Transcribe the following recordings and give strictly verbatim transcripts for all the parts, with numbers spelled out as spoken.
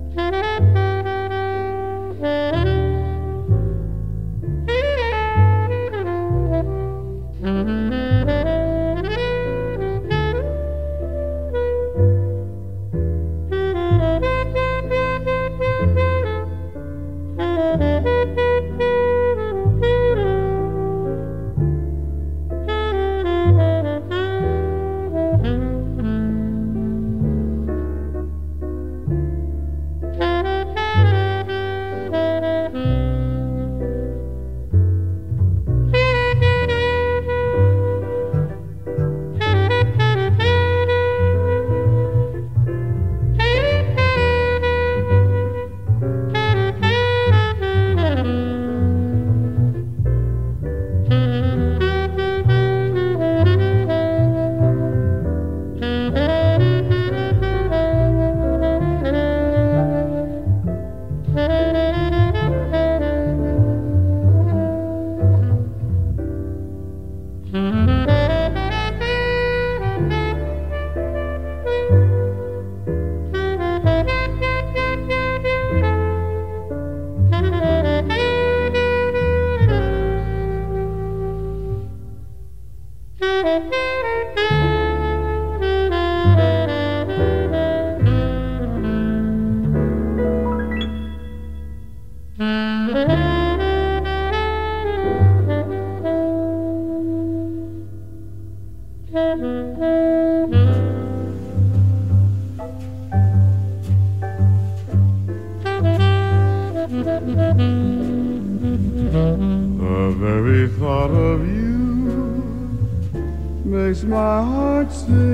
The very thought of you makes my heart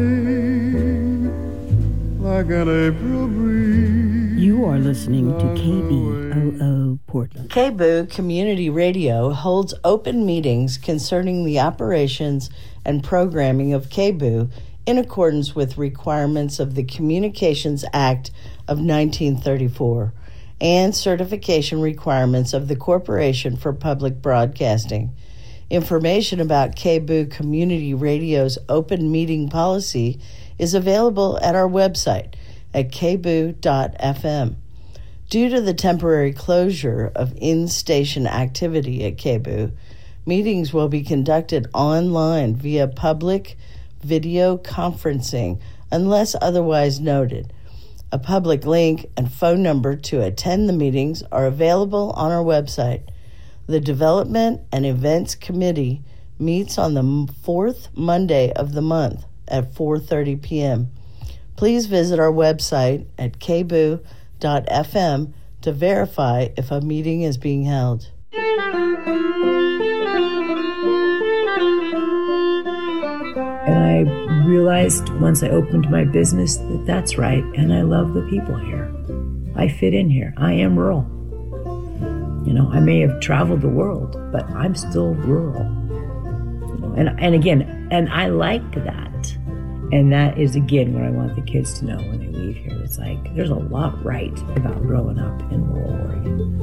sing like an April breeze. You are listening to K B O O Portland. K B O O Community Radio holds open meetings concerning the operations and programming of K B O O in accordance with requirements of the Communications Act of nineteen thirty-four and certification requirements of the Corporation for Public Broadcasting. Information about K B O O Community Radio's open meeting policy is available at our website at k b o o dot f m. Due to the temporary closure of in-station activity at K B O O, meetings will be conducted online via public video conferencing unless otherwise noted. A public link and phone number to attend the meetings are available on our website. The Development and Events Committee meets on the fourth Monday of the month at four thirty p.m. Please visit our website at k b o o dot f m to verify if a meeting is being held. And I realized once I opened my business that that's right, and I love the people here. I fit in here. I am rural. You know, I may have traveled the world, but I'm still rural. You know, and and again, and I like that. And that is, again, what I want the kids to know when they leave here. It's like, there's a lot right about growing up in rural Oregon.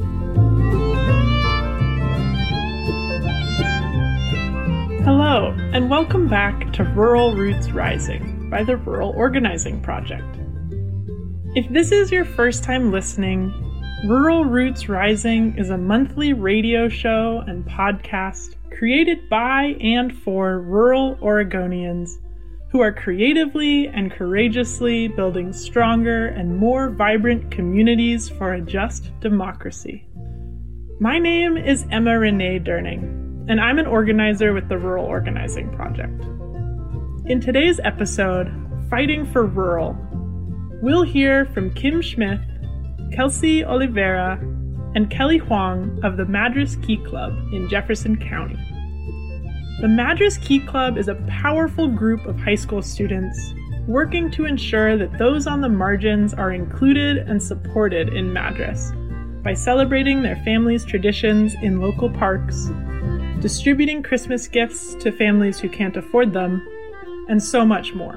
Hello, and welcome back to Rural Roots Rising by the Rural Organizing Project. If this is your first time listening, Rural Roots Rising is a monthly radio show and podcast created by and for rural Oregonians who are creatively and courageously building stronger and more vibrant communities for a just democracy. My name is Emma Renee Durning, and I'm an organizer with the Rural Organizing Project. In today's episode, Fighting for Rural, we'll hear from Kim Smith, Kelsey Oliveira, and Kelly Huang of the Madras Key Club in Jefferson County. The Madras Key Club is a powerful group of high school students working to ensure that those on the margins are included and supported in Madras by celebrating their families' traditions in local parks, distributing Christmas gifts to families who can't afford them, and so much more.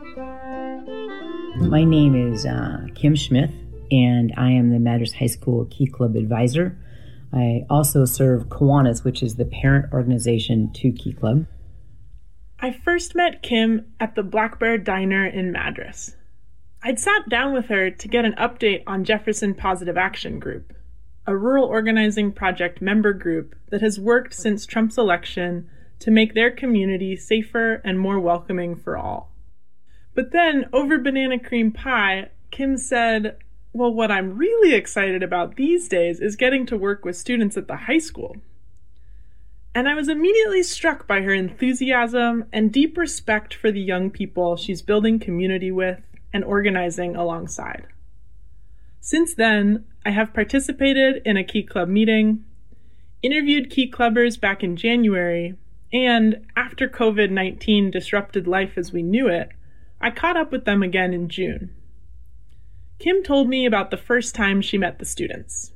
My name is uh, Kim Smith, and I am the Madras High School Key Club advisor. I also serve Kiwanis, which is the parent organization to Key Club. I first met Kim at the Black Bear Diner in Madras. I'd sat down with her to get an update on Jefferson Positive Action Group, a rural organizing project member group that has worked since Trump's election to make their community safer and more welcoming for all. But then, over banana cream pie, Kim said, well, what I'm really excited about these days is getting to work with students at the high school. And I was immediately struck by her enthusiasm and deep respect for the young people she's building community with and organizing alongside. Since then, I have participated in a Key Club meeting, interviewed Key Clubbers back in January, and after covid nineteen disrupted life as we knew it, I caught up with them again in June. Kim told me about the first time she met the students.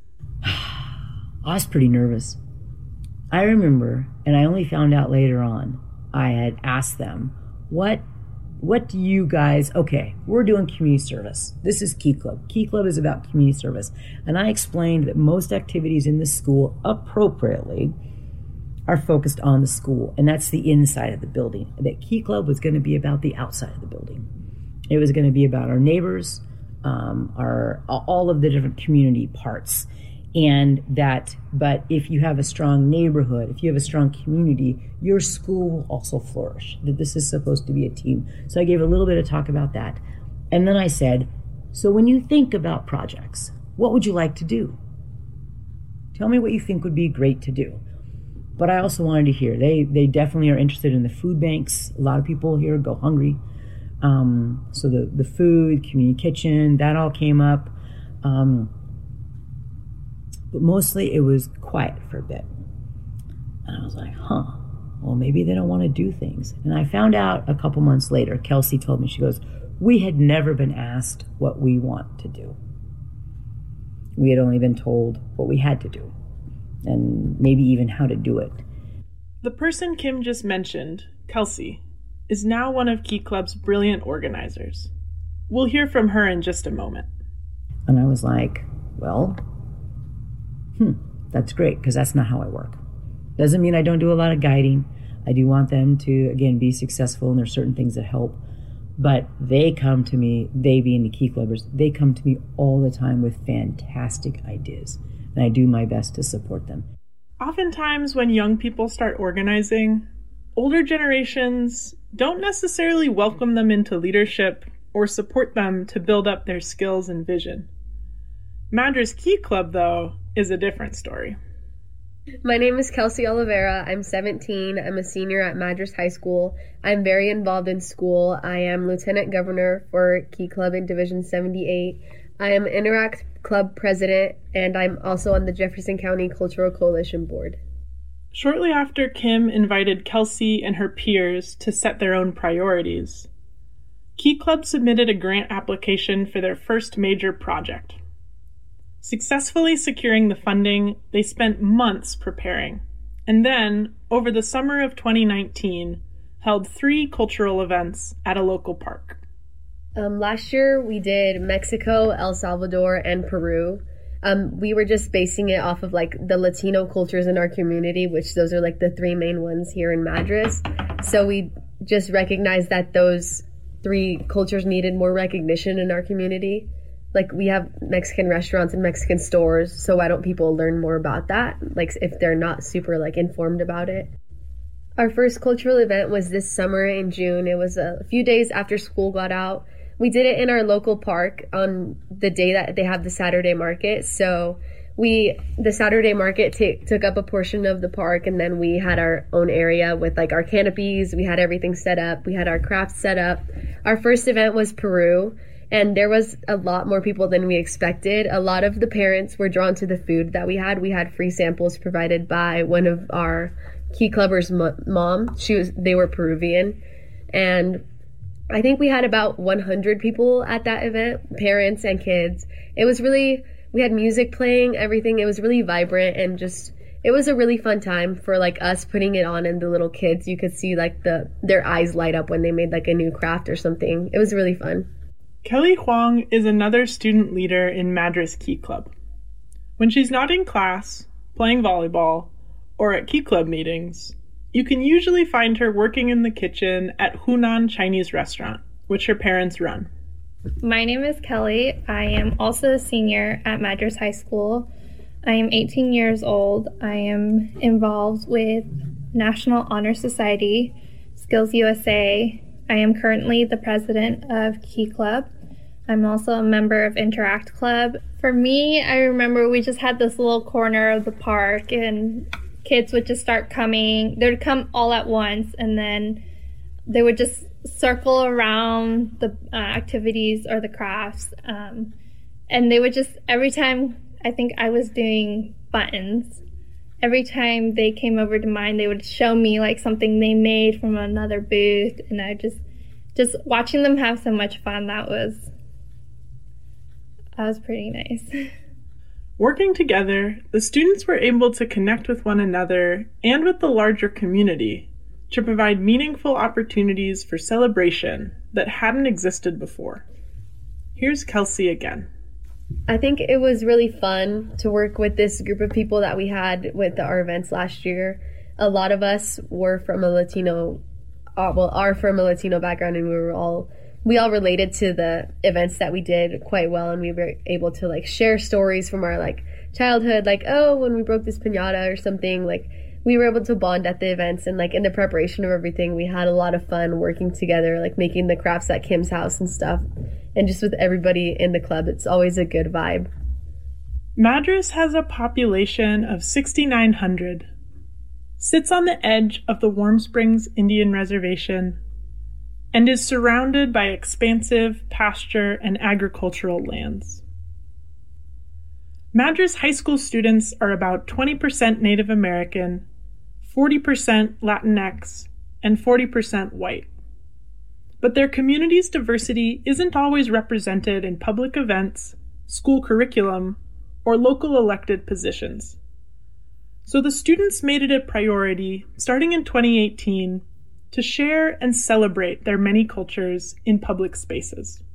I was pretty nervous. I remember, and I only found out later on, I had asked them, what what do you guys, okay, we're doing community service. This is Key Club. Key Club is about community service. And I explained that most activities in the school, appropriately, are focused on the school, and that's the inside of the building. That Key Club was going to be about the outside of the building. It was going to be about our neighbors, um, our all of the different community parts. And that, but if you have a strong neighborhood, if you have a strong community, your school will also flourish. That this is supposed to be a team. So I gave a little bit of talk about that. And then I said, so when you think about projects, what would you like to do? Tell me what you think would be great to do. But I also wanted to hear, they they definitely are interested in the food banks. A lot of people here go hungry. Um, so the, the food, community kitchen, that all came up. Um, But mostly it was quiet for a bit. And I was like, huh, well, maybe they don't want to do things. And I found out a couple months later, Kelsey told me, she goes, we had never been asked what we want to do. We had only been told what we had to do, and maybe even how to do it. The person Kim just mentioned, Kelsey, is now one of Key Club's brilliant organizers. We'll hear from her in just a moment. And I was like, well, hmm, that's great, because that's not how I work. Doesn't mean I don't do a lot of guiding. I do want them to, again, be successful, and there's certain things that help. But they come to me, they being the Key Clubbers, they come to me all the time with fantastic ideas. And I do my best to support them. Oftentimes when young people start organizing, older generations don't necessarily welcome them into leadership or support them to build up their skills and vision. Madras Key Club, though, is a different story. My name is Kelsey Oliveira. I'm seventeen. I'm a senior at Madras High School. I'm very involved in school. I am Lieutenant Governor for Key Club in Division seventy-eight. I am Interact Club President, and I'm also on the Jefferson County Cultural Coalition Board. Shortly after Kim invited Kelsey and her peers to set their own priorities, Key Club submitted a grant application for their first major project. Successfully securing the funding, they spent months preparing, and then, over the summer of twenty nineteen, held three cultural events at a local park. Um, last year, we did Mexico, El Salvador, and Peru. Um, we were just basing it off of like the Latino cultures in our community, which those are like the three main ones here in Madras. So we just recognized that those three cultures needed more recognition in our community. Like, we have Mexican restaurants and Mexican stores, so why don't people learn more about that, like, if they're not super, like, informed about it? Our first cultural event was this summer in June. It was a few days after school got out. We did it in our local park on the day that they have the Saturday market. So we, the Saturday market t- took up a portion of the park, and then we had our own area with, like, our canopies. We had everything set up. We had our crafts set up. Our first event was Peru. And there was a lot more people than we expected. A lot of the parents were drawn to the food that we had. We had free samples provided by one of our Key Clubbers' mom. She was, they were Peruvian. And I think we had about one hundred people at that event, parents and kids. It was really, we had music playing, everything. It was really vibrant, and just, it was a really fun time for like us putting it on, and the little kids, you could see like the their eyes light up when they made like a new craft or something. It was really fun. Kelly Huang is another student leader in Madras Key Club. When she's not in class, playing volleyball, or at Key Club meetings, you can usually find her working in the kitchen at Hunan Chinese restaurant, which her parents run. My name is Kelly. I am also a senior at Madras High School. I am eighteen years old. I am involved with National Honor Society, Skills U S A. I am currently the president of Key Club. I'm also a member of Interact Club. For me, I remember we just had this little corner of the park and kids would just start coming. They would come all at once and then they would just circle around the uh, activities or the crafts. Um, and they would just, every time I think I was doing buttons, every time they came over to mine, they would show me like something they made from another booth. And I just, just watching them have so much fun, that was, that was pretty nice. Working together, the students were able to connect with one another and with the larger community to provide meaningful opportunities for celebration that hadn't existed before. Here's Kelsey again. I think it was really fun to work with this group of people that we had with our events last year. A lot of us were from a Latino, uh, well, are from a Latino background, and we were all, we all related to the events that we did quite well, and we were able to like share stories from our like childhood, like, oh, when we broke this piñata or something, like we were able to bond at the events, and like in the preparation of everything, we had a lot of fun working together, like making the crafts at Kim's house and stuff. And just with everybody in the club, it's always a good vibe. Madras has a population of sixty-nine hundred, sits on the edge of the Warm Springs Indian Reservation, and is surrounded by expansive pasture and agricultural lands. Madras high school students are about twenty percent Native American, forty percent Latinx, and forty percent white. But their community's diversity isn't always represented in public events, school curriculum, or local elected positions. So the students made it a priority, starting in twenty eighteen, to share and celebrate their many cultures in public spaces.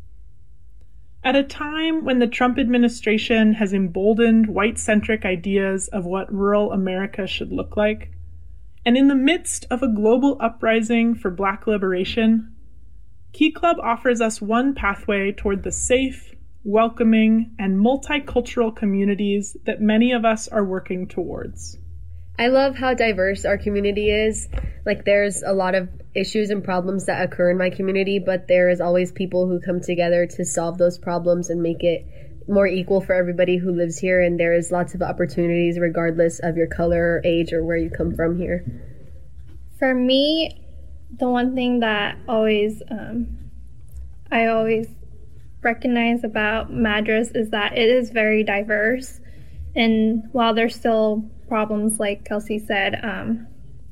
At a time when the Trump administration has emboldened white-centric ideas of what rural America should look like, and in the midst of a global uprising for Black liberation, Key Club offers us one pathway toward the safe, welcoming, and multicultural communities that many of us are working towards. I love how diverse our community is. Like, there's a lot of issues and problems that occur in my community, but there is always people who come together to solve those problems and make it more equal for everybody who lives here. And there is lots of opportunities regardless of your color or age or where you come from here. For me, the one thing that always um, I always recognize about Madras is that it is very diverse. And while there's still problems, like Kelsey said, um,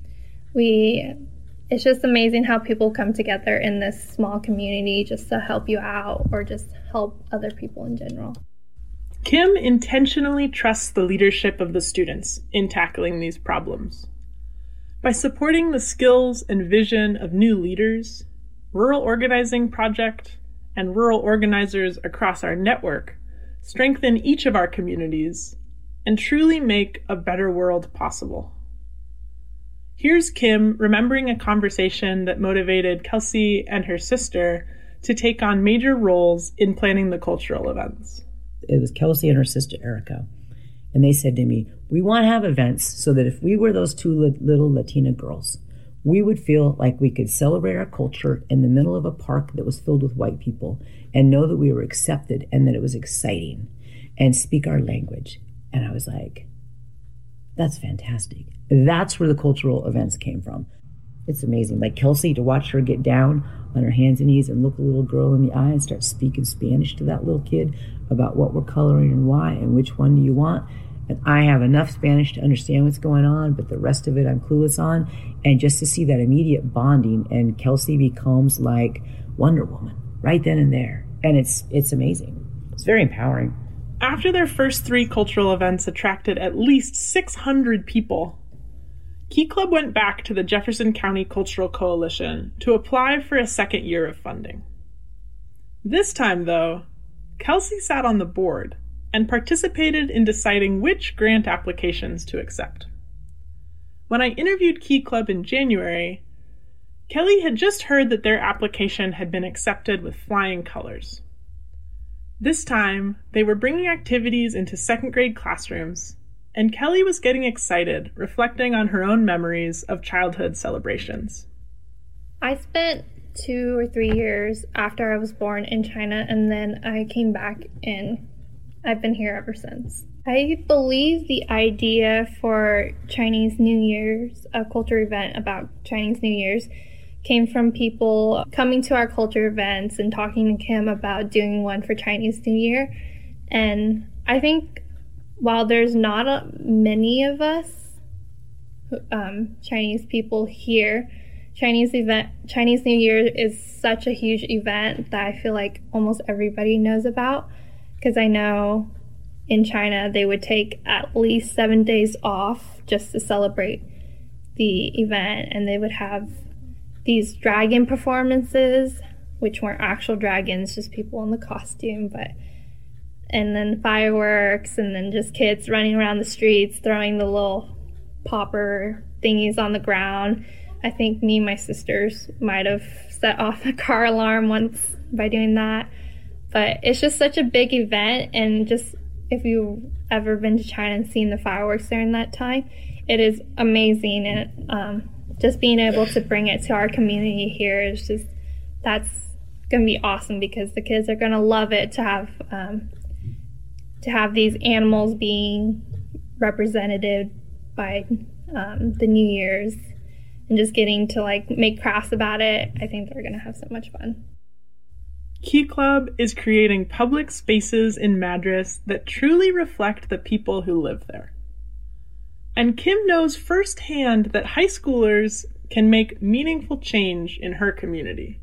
we it's just amazing how people come together in this small community just to help you out or just help other people in general. Kim intentionally trusts the leadership of the students in tackling these problems. By supporting the skills and vision of new leaders, Rural Organizing Project, and rural organizers across our network strengthen each of our communities and truly make a better world possible. Here's Kim remembering a conversation that motivated Kelsey and her sister to take on major roles in planning the cultural events. It was Kelsey and her sister Erica, and they said to me, we want to have events so that if we were those two little Latina girls, we would feel like we could celebrate our culture in the middle of a park that was filled with white people and know that we were accepted and that it was exciting and speak our language. And I was like, that's fantastic. That's where the cultural events came from. It's amazing. Like Kelsey, to watch her get down on her hands and knees and look a little girl in the eye and start speaking Spanish to that little kid about what we're coloring and why and which one do you want. And I have enough Spanish to understand what's going on, but the rest of it I'm clueless on. And just to see that immediate bonding, and Kelsey becomes like Wonder Woman right then and there. And it's it's amazing. It's very empowering. After their first three cultural events attracted at least six hundred people, Key Club went back to the Jefferson County Cultural Coalition to apply for a second year of funding. This time, though, Kelsey sat on the board and participated in deciding which grant applications to accept. When I interviewed Key Club in January, Kelly had just heard that their application had been accepted with flying colors. This time, they were bringing activities into second grade classrooms, and Kelly was getting excited, reflecting on her own memories of childhood celebrations. I spent two or three years after I was born in China, and then I came back and I've been here ever since. I believe the idea for Chinese New Year's, a culture event about Chinese New Year's, came from people coming to our culture events and talking to Kim about doing one for Chinese New Year. And I think while there's not a, many of us um, Chinese people here, Chinese event, Chinese New Year is such a huge event that I feel like almost everybody knows about, because I know in China they would take at least seven days off just to celebrate the event, and they would have these dragon performances, which weren't actual dragons, just people in the costume, but and then fireworks, and then just kids running around the streets throwing the little popper thingies on the ground. I think me and my sisters might have set off a car alarm once by doing that. But it's just such a big event, and just if you've ever been to China and seen the fireworks during that time, it is amazing. And um, just being able to bring it to our community here is just, that's going to be awesome, because the kids are going to love it to have um, to have these animals being represented by um, the New Year's, and just getting to like make crafts about it. I think they're going to have so much fun. Key Club is creating public spaces in Madras that truly reflect the people who live there. And Kim knows firsthand that high schoolers can make meaningful change in her community.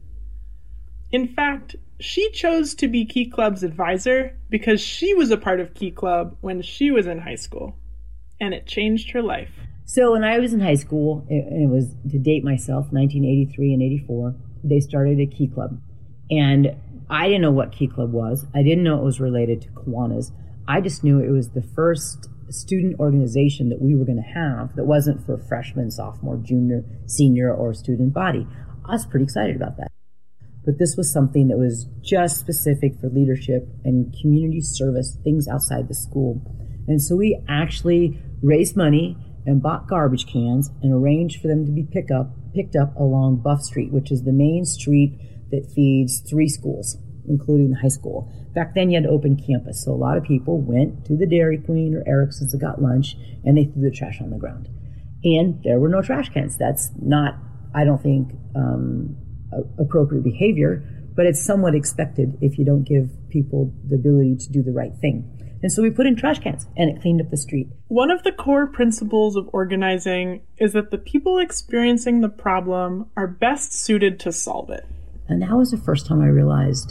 In fact, she chose to be Key Club's advisor because she was a part of Key Club when she was in high school, and it changed her life. So when I was in high school, and it was, to date myself, nineteen eighty-three and eighty-four, they started a Key Club. And I didn't know what Key Club was. I didn't know it was related to Kiwanis. I just knew it was the first student organization that we were going to have that wasn't for freshman, sophomore, junior, senior, or student body. I was pretty excited about that. But this was something that was just specific for leadership and community service, things outside the school. And so we actually raised money and bought garbage cans and arranged for them to be pick up, picked up along Buff Street, which is the main street that feeds three schools, including the high school. Back then, you had open campus, so a lot of people went to the Dairy Queen or Erickson's and got lunch, and they threw the trash on the ground. And there were no trash cans. That's not, I don't think, um, appropriate behavior, but it's somewhat expected if you don't give people the ability to do the right thing. And so we put in trash cans, and it cleaned up the street. One of the core principles of organizing is that the people experiencing the problem are best suited to solve it. And that was the first time I realized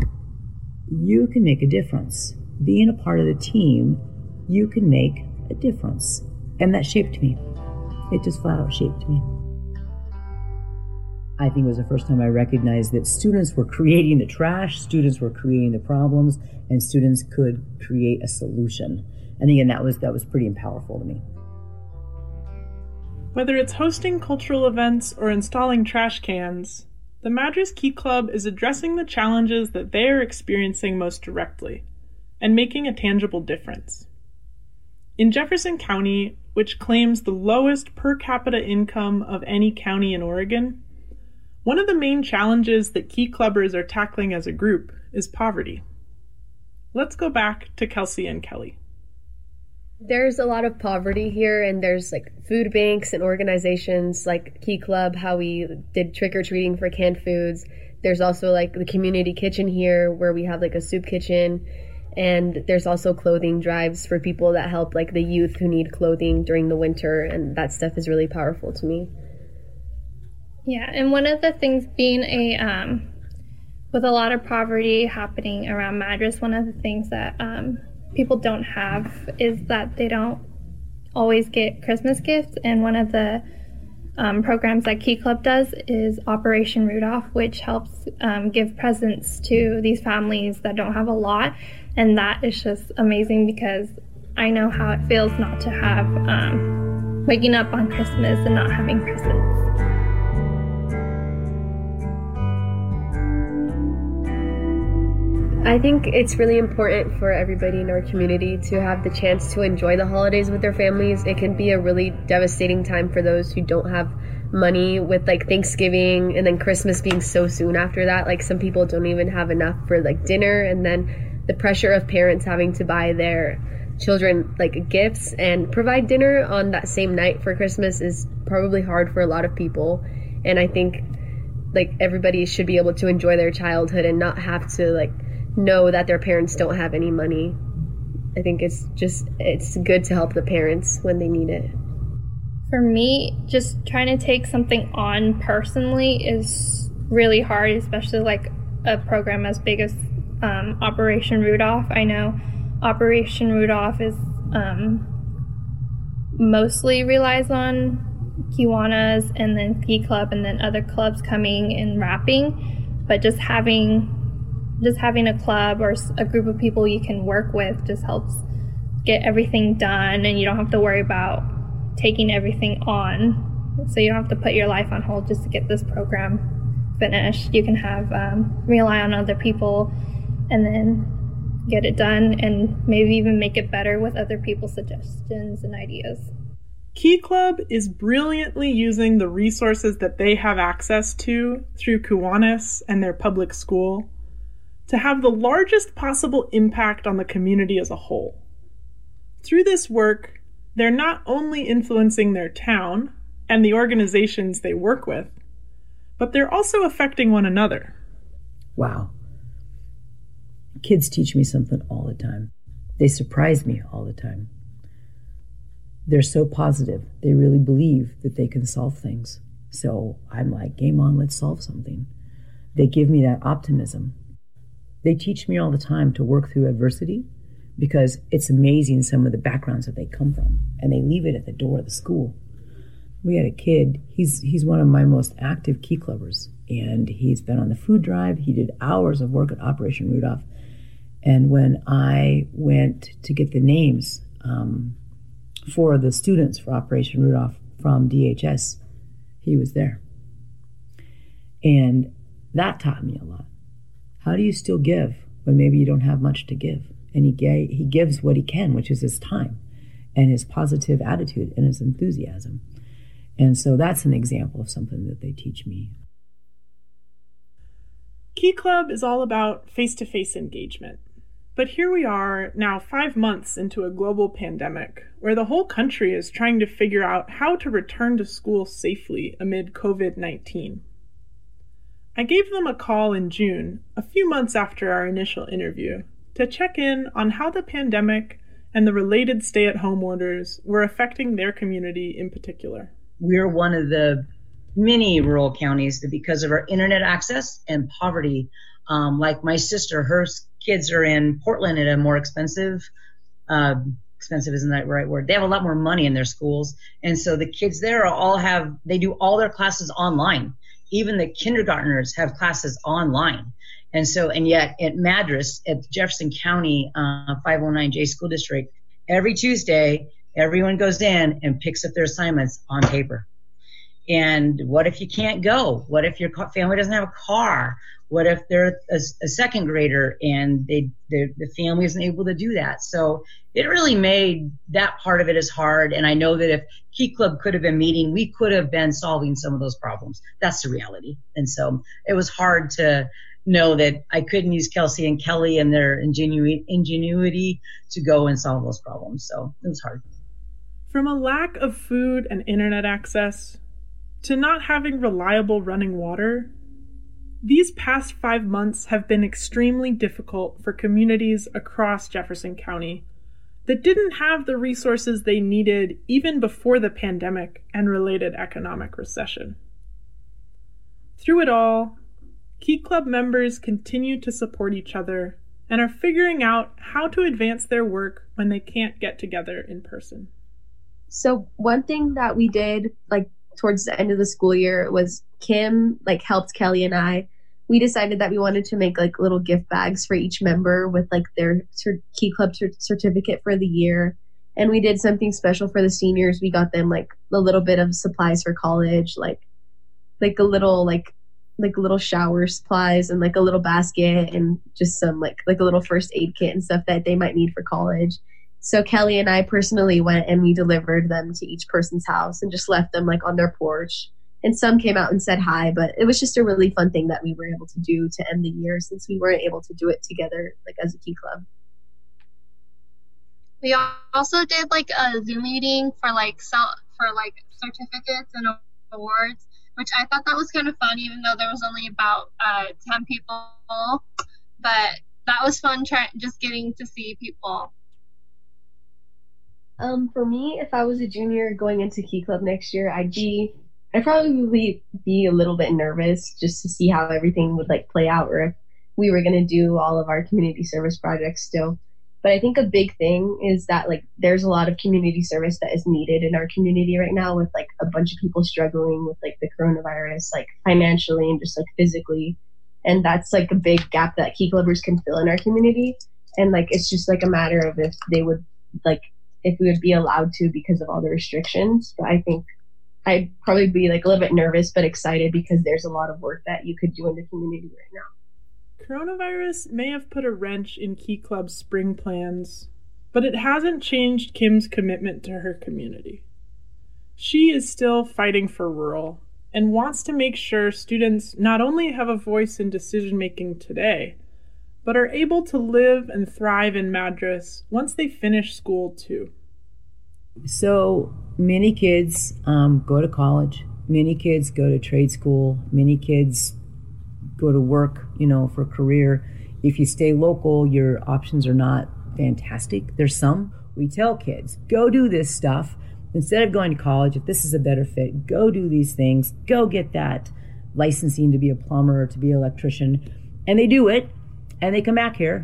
you can make a difference. Being a part of the team, you can make a difference. And that shaped me. It just flat out shaped me. I think it was the first time I recognized that students were creating the trash, students were creating the problems, and students could create a solution. And again, that was that was pretty powerful to me. Whether it's hosting cultural events or installing trash cans, the Madras Key Club is addressing the challenges that they are experiencing most directly and making a tangible difference. In Jefferson County, which claims the lowest per capita income of any county in Oregon, one of the main challenges that Key Clubbers are tackling as a group is poverty. Let's go back to Kelsey and Kelly. There's a lot of poverty here, and there's like food banks and organizations like Key Club, how we did trick-or-treating for canned foods. There's also like the community kitchen here where we have like a soup kitchen, and there's also clothing drives for people that help like the youth who need clothing during the winter, and that stuff is really powerful to me. Yeah, and one of the things being a, um, with a lot of poverty happening around Madras, one of the things that um, people don't have is that they don't always get Christmas gifts. And one of the um, programs that Key Club does is Operation Rudolph, which helps um, give presents to these families that don't have a lot. And that is just amazing, because I know how it feels not to have, um, waking up on Christmas and not having presents. I think it's really important for everybody in our community to have the chance to enjoy the holidays with their families. It can be a really devastating time for those who don't have money, with like Thanksgiving and then Christmas being so soon after that. Like some people don't even have enough for like dinner, and then the pressure of parents having to buy their children like gifts and provide dinner on that same night for Christmas is probably hard for a lot of people. And I think like everybody should be able to enjoy their childhood and not have to like know that their parents don't have any money. I think it's just, it's good to help the parents when they need it. For me, just trying to take something on personally is really hard, especially like a program as big as um, Operation Rudolph. I know Operation Rudolph is um, mostly relies on Kiwanis and then Key Club and then other clubs coming and rapping, but just having just having a club or a group of people you can work with just helps get everything done, and you don't have to worry about taking everything on. So you don't have to put your life on hold just to get this program finished. You can have um, rely on other people and then get it done, and maybe even make it better with other people's suggestions and ideas. Key Club is brilliantly using the resources that they have access to through Kiwanis and their public school to have the largest possible impact on the community as a whole. Through this work, they're not only influencing their town and the organizations they work with, but they're also affecting one another. Wow. Kids teach me something all the time. They surprise me all the time. They're so positive. They really believe that they can solve things. So I'm like, game on, let's solve something. They give me that optimism. They teach me all the time to work through adversity, because it's amazing some of the backgrounds that they come from, and they leave it at the door of the school. We had a kid, he's he's one of my most active Key Clubbers, and he's been on the food drive. He did hours of work at Operation Rudolph. And when I went to get the names um, for the students for Operation Rudolph from D H S, he was there. And that taught me a lot. How do you still give when maybe you don't have much to give? And he gave, he gives what he can, which is his time and his positive attitude and his enthusiasm. And so that's an example of something that they teach me. Key Club is all about face-to-face engagement. But here we are now five months into a global pandemic where the whole country is trying to figure out how to return to school safely amid covid nineteen. I gave them a call in June, a few months after our initial interview, to check in on how the pandemic and the related stay-at-home orders were affecting their community in particular. We're one of the many rural counties that, because of our internet access and poverty, um, like my sister, her kids are in Portland at a more expensive, uh, expensive isn't that the right word? They have a lot more money in their schools. And so the kids there all have, they do all their classes online. Even the kindergartners have classes online. And so, and yet at Madras, at Jefferson County uh, five oh nine J School District, every Tuesday, everyone goes in and picks up their assignments on paper. And what if you can't go? What if your family doesn't have a car? What if they're a, a second grader and they the family isn't able to do that? So it really made that part of it as hard. And I know that if Key Club could have been meeting, we could have been solving some of those problems. That's the reality. And so it was hard to know that I couldn't use Kelsey and Kelly and their ingenuity, ingenuity to go and solve those problems. So it was hard. From a lack of food and internet access to not having reliable running water, these past five months have been extremely difficult for communities across Jefferson County that didn't have the resources they needed even before the pandemic and related economic recession. Through it all, Key Club members continue to support each other and are figuring out how to advance their work when they can't get together in person. So one thing that we did, like, towards the end of the school year was Kim, like, helped Kelly and I. We decided that we wanted to make, like, little gift bags for each member with, like, their cer- Key Club cer- certificate for the year. And we did something special for the seniors. We got them, like, a little bit of supplies for college, like, like a little, like, like little shower supplies and like a little basket and just some like like a little first aid kit and stuff that they might need for college. So Kelly and I personally went and we delivered them to each person's house and just left them like on their porch. And some came out and said hi, but it was just a really fun thing that we were able to do to end the year since we weren't able to do it together like as a Key Club. We also did like a Zoom meeting for like so, for like certificates and awards, which I thought that was kind of fun, even though there was only about uh, ten people. But that was fun, try, just getting to see people. Um, for me, if I was a junior going into Key Club next year, I'd be, I'd probably be a little bit nervous just to see how everything would like play out, or if we were going to do all of our community service projects still. But I think a big thing is that like there's a lot of community service that is needed in our community right now, with like a bunch of people struggling with like the coronavirus, like financially and just like physically. And that's like a big gap that Key Clubbers can fill in our community. And like it's just like a matter of if they would like if we would be allowed to because of all the restrictions. But I think I'd probably be like a little bit nervous but excited because there's a lot of work that you could do in the community right now. Coronavirus may have put a wrench in Key Club's spring plans, but it hasn't changed Kim's commitment to her community. She is still fighting for rural and wants to make sure students not only have a voice in decision-making today, but are able to live and thrive in Madras once they finish school too. So many kids um, go to college, many kids go to trade school, many kids go to work, you know, for a career. If you stay local, your options are not fantastic. There's some. We tell kids, go do this stuff. Instead of going to college, if this is a better fit, go do these things. Go get that licensing to be a plumber or to be an electrician. And they do it, and they come back here.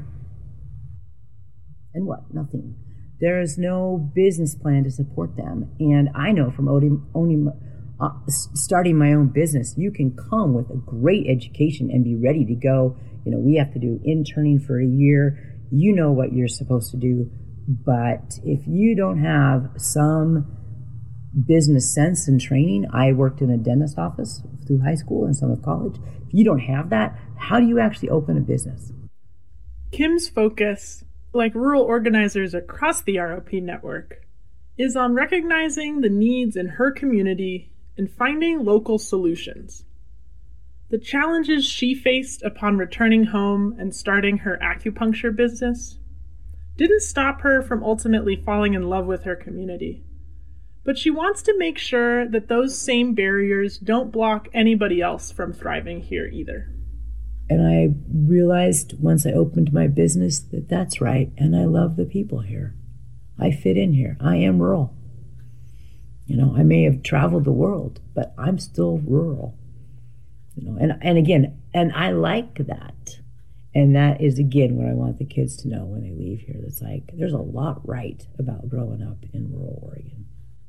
And what? Nothing. There is no business plan to support them. And I know from owning, owning Uh, starting my own business, you can come with a great education and be ready to go. You know, we have to do interning for a year. You know what you're supposed to do. But if you don't have some business sense and training, I worked in a dentist office through high school and some of college. If you don't have that, how do you actually open a business? Kim's focus, like rural organizers across the R O P network, is on recognizing the needs in her community and finding local solutions. The challenges she faced upon returning home and starting her acupuncture business didn't stop her from ultimately falling in love with her community, but she wants to make sure that those same barriers don't block anybody else from thriving here either. And I realized once I opened my business that that's right, and I love the people here. I fit in here. I am rural. You know, I may have traveled the world, but I'm still rural. You know, and and again, and I like that. And that is, again, what I want the kids to know when they leave here. It's like, there's a lot right about growing up in rural Oregon.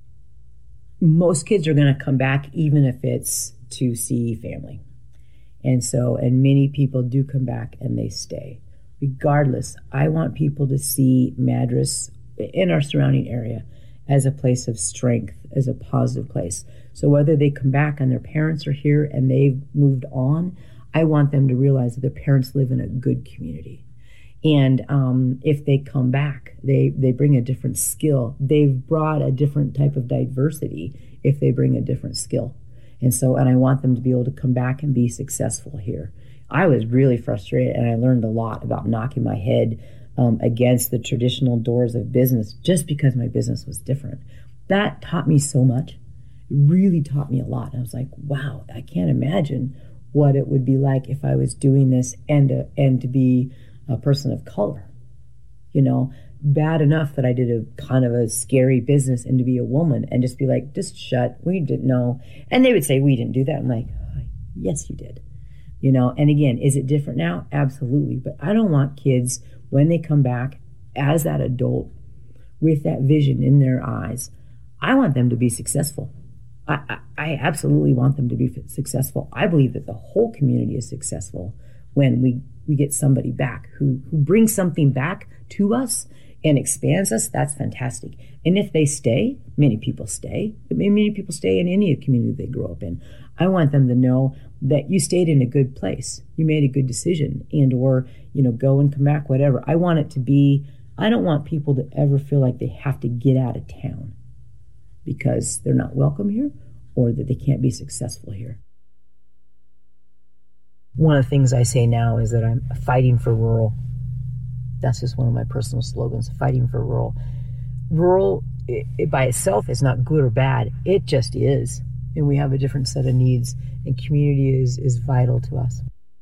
Most kids are going to come back, even if it's to see family. And so, and many people do come back and they stay. Regardless, I want people to see Madras in our surrounding area as a place of strength, as a positive place. So whether they come back and their parents are here and they've moved on, I want them to realize that their parents live in a good community. And um, if they come back, they, they bring a different skill. They've brought a different type of diversity if they bring a different skill. And so, and I want them to be able to come back and be successful here. I was really frustrated, and I learned a lot about knocking my head Um, against the traditional doors of business just because my business was different. That taught me so much. It really taught me a lot. I was like, wow, I can't imagine what it would be like if I was doing this and uh, and to be a person of color. You know, bad enough that I did a kind of a scary business and to be a woman and just be like, just shut, we didn't know. And they would say, we didn't do that. I'm like, oh, yes, you did. You know, and again, is it different now? Absolutely. But I don't want kids, when they come back as that adult with that vision in their eyes, I want them to be successful. I, I, I absolutely want them to be successful. I believe that the whole community is successful when we, we get somebody back who, who brings something back to us and expands us, that's fantastic. And if they stay, many people stay. Many people stay in any community they grow up in. I want them to know that you stayed in a good place. You made a good decision, and or, you know, go and come back, whatever. I want it to be, I don't want people to ever feel like they have to get out of town because they're not welcome here or that they can't be successful here. One of the things I say now is that I'm fighting for rural. That's just one of my personal slogans, fighting for rural. Rural it, it by itself is not good or bad. It just is. And we have a different set of needs, and community is, is vital to us.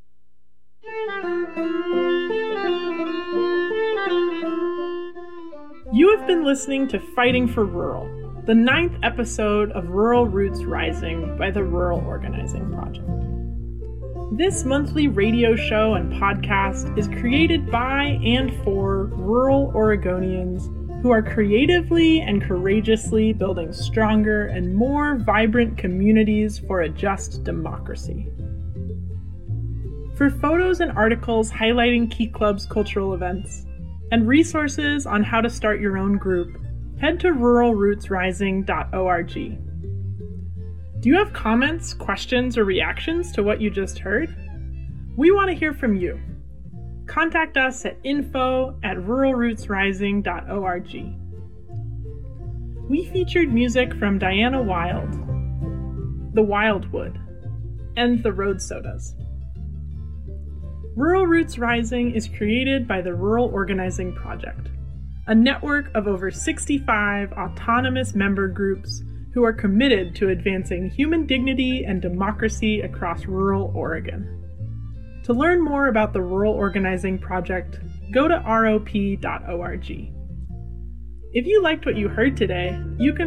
You have been listening to Fighting for Rural, the ninth episode of Rural Roots Rising by the Rural Organizing Project. This monthly radio show and podcast is created by and for rural Oregonians who are creatively and courageously building stronger and more vibrant communities for a just democracy. For photos and articles highlighting Key Club's cultural events, and resources on how to start your own group, head to rural roots rising dot org. Do you have comments, questions, or reactions to what you just heard? We want to hear from you. Contact us at info at rural roots rising dot org. We featured music from Diana Wild, The Wildwood, and The Road Sodas. Rural Roots Rising is created by the Rural Organizing Project, a network of over sixty-five autonomous member groups who are committed to advancing human dignity and democracy across rural Oregon. To learn more about the Rural Organizing Project, go to R O P dot org. If you liked what you heard today, you can